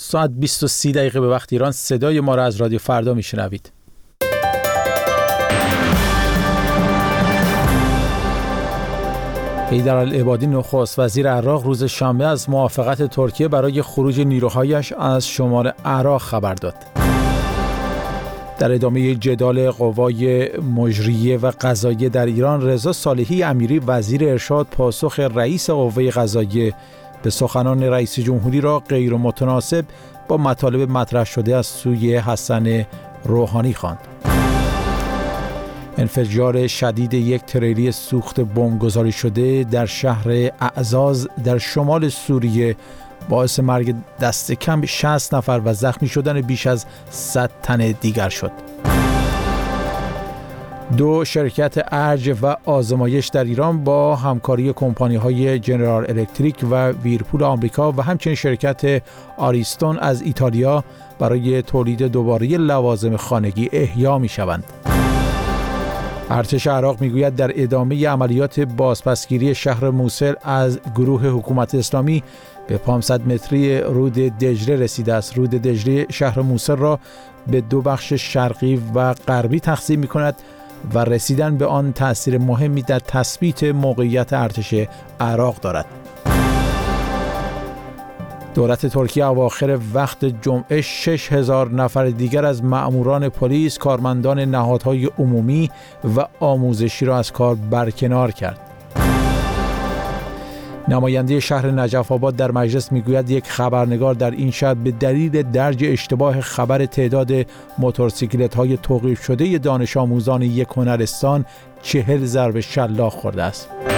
ساعت 20:30 به وقت ایران صدای ما را از رادیو فردا میشنوید. حیدرالعبادی نخست وزیر عراق روز شنبه از موافقت ترکیه برای خروج نیروهایش از شمال عراق خبر داد. در ادامه جدال قوای مجریه و قضاییه در ایران، رضا صالحی امیری وزیر ارشاد پاسخ رئیس قوه قضاییه به سخنان رئیس جمهوری را غیر متناسب با مطالب مطرح شده از سوی حسن روحانی خواند. انفجار شدید یک تریلی سوخت بمب گذاری شده در شهر اعزاز در شمال سوریه باعث مرگ دست کم 60 نفر و زخمی شدن بیش از 100 تن دیگر شد. 2 شرکت ارج و آزمایش در ایران با همکاری کمپانی‌های جنرال الکتریک و ویرپول آمریکا و همچنین شرکت آریستون از ایتالیا برای تولید دوباره لوازم خانگی احیا می‌شوند. ارتش عراق میگوید در ادامه عملیات بازپسگیری شهر موصل از گروه حکومت اسلامی به 500 متری رود دجله رسیده است. رود دجله شهر موصل را به 2 بخش شرقی و غربی تقسیم می‌کند و رسیدن به آن تأثیر مهمی در تثبیت موقعیت ارتش عراق دارد. دولت ترکیه اواخر وقت جمعه 6000 نفر دیگر از مأموران پلیس، کارمندان نهادهای عمومی و آموزشی را از کار برکنار کرد. نماینده شهر نجف آباد در مجلس میگوید یک خبرنگار در این شهر به دلیل درج اشتباه خبر تعداد موتورسیکلت‌های توقیف شده دانش آموزان یک هنرستان 40 ضربه شلاق خورده است.